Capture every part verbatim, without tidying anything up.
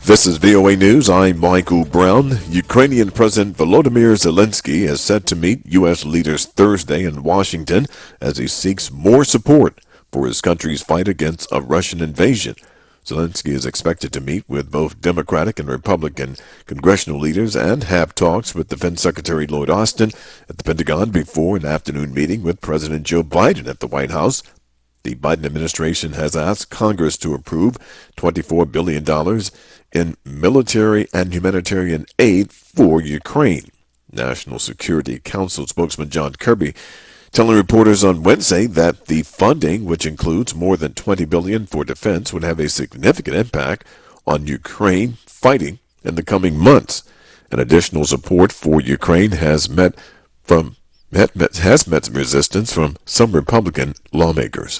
This is V O A News. I'm Michael Brown. Ukrainian President Volodymyr Zelensky is set to meet U S leaders Thursday in Washington as he seeks more support for his country's fight against a Russian invasion. Zelensky is expected to meet with both Democratic and Republican congressional leaders and have talks with Defense Secretary Lloyd Austin at the Pentagon before an afternoon meeting with President Joe Biden at the White House. The Biden administration has asked Congress to approve twenty-four billion dollars in military and humanitarian aid for Ukraine. National Security Council spokesman John Kirby telling reporters on Wednesday that the funding, which includes more than twenty billion dollars for defense, would have a significant impact on Ukraine fighting in the coming months. An additional support for Ukraine has met from has met some resistance from some Republican lawmakers.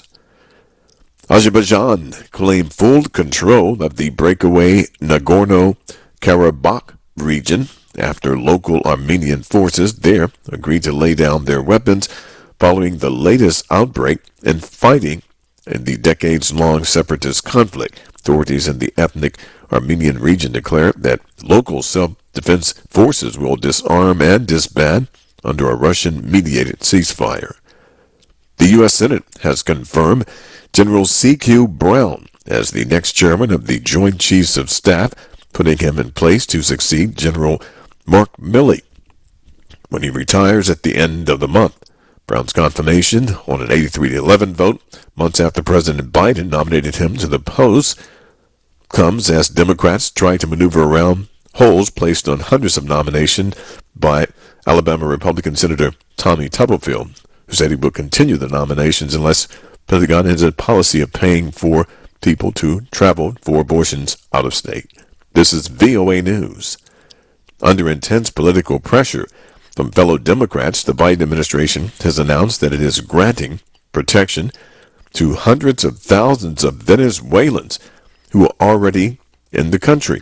Azerbaijan claimed full control of the breakaway Nagorno-Karabakh region after local Armenian forces there agreed to lay down their weapons following the latest outbreak in fighting in the decades-long separatist conflict. Authorities in the ethnic Armenian region declared that local self-defense forces will disarm and disband under a Russian-mediated ceasefire. The U S Senate has confirmed General C Q Brown as the next chairman of the Joint Chiefs of Staff, putting him in place to succeed General Mark Milley when he retires at the end of the month. Brown's confirmation on an eighty-three to eleven vote, months after President Biden nominated him to the post, comes as Democrats try to maneuver around holes placed on hundreds of nominations by Alabama Republican Senator Tommy Tuberville, who said he would continue the nominations unless Pentagon has a policy of paying for people to travel for abortions out of state. This is V O A News. Under intense political pressure from fellow Democrats, the Biden administration has announced that it is granting protection to hundreds of thousands of Venezuelans who are already in the country.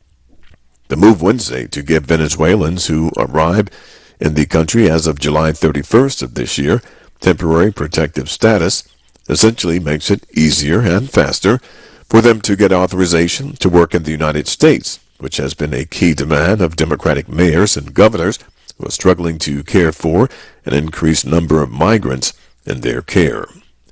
The move Wednesday to give Venezuelans who arrive in the country as of July thirty-first of this year temporary protective status essentially makes it easier and faster for them to get authorization to work in the United States, which has been a key demand of Democratic mayors and governors who are struggling to care for an increased number of migrants in their care.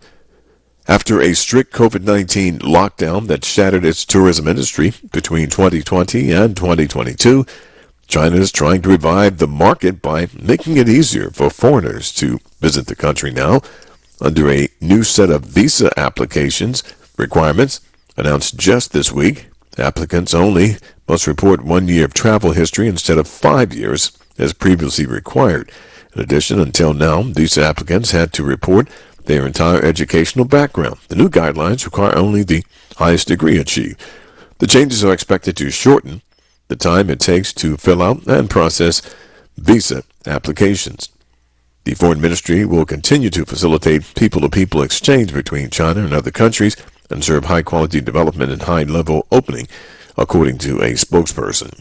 After a strict COVID nineteen lockdown that shattered its tourism industry between twenty twenty and twenty twenty-two, China is trying to revive the market by making it easier for foreigners to visit the country now under a new set of visa applications requirements announced just this week. Applicants only must report one year of travel history instead of five years as previously required. In addition, until now, visa applicants had to report their entire educational background. The new guidelines require only the highest degree achieved. The changes are expected to shorten the time it takes to fill out and process visa applications. The Foreign Ministry will continue to facilitate people-to-people exchange between China and other countries and serve high-quality development and high-level opening, according to a spokesperson.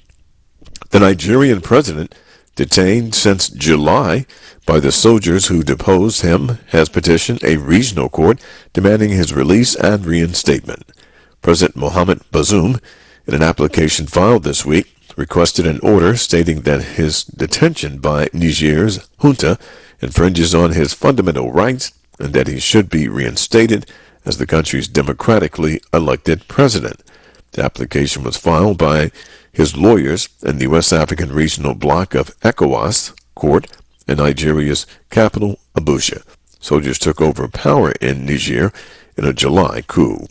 The Nigerian president, detained since July by the soldiers who deposed him, has petitioned a regional court demanding his release and reinstatement. President Mohamed Bazoum, in an application filed this week, requested an order stating that his detention by Niger's junta infringes on his fundamental rights and that he should be reinstated as the country's democratically elected president. The application was filed by his lawyers in the West African regional bloc of ECOWAS court in Nigeria's capital, Abuja. Soldiers took over power in Niger in a July coup.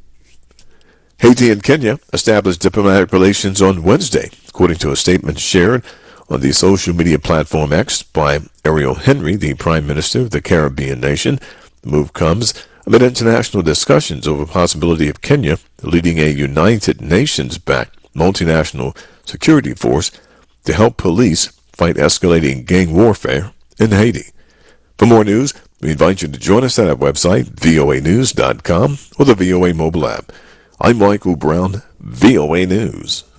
Haiti and Kenya established diplomatic relations on Wednesday, according to a statement shared on the social media platform X by Ariel Henry, the Prime Minister of the Caribbean nation. The move comes amid international discussions over the possibility of Kenya leading a United Nations-backed multinational security force to help police fight escalating gang warfare in Haiti. For more news, we invite you to join us at our website, V O A news dot com, or the V O A mobile app. I'm Michael Brown, V O A News.